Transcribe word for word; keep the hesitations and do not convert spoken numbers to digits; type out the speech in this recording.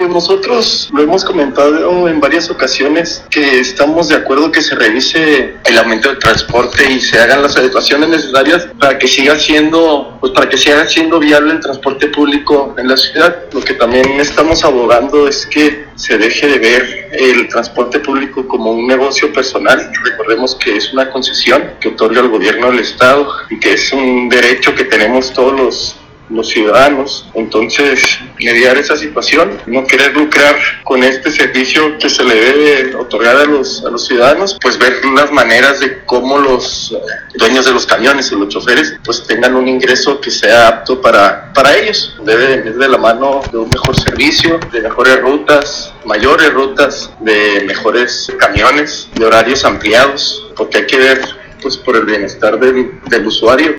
Pues nosotros lo hemos comentado en varias ocasiones que estamos de acuerdo que se revise el aumento del transporte y se hagan las adecuaciones necesarias para que siga siendo, pues para que siga siendo viable el transporte público en la ciudad. Lo que también estamos abogando es que se deje de ver el transporte público como un negocio personal. Recordemos que es una concesión que otorga el gobierno del estado y que es un derecho que tenemos todos los los ciudadanos. Entonces, mediar esa situación, no querer lucrar con este servicio que se le debe otorgar a los, a los ciudadanos, pues ver las maneras de cómo los dueños de los camiones y los choferes pues tengan un ingreso que sea apto para, para ellos. Debe ir de la mano de un mejor servicio, de mejores rutas, mayores rutas, de mejores camiones, de horarios ampliados, porque hay que ver pues por el bienestar del, del usuario.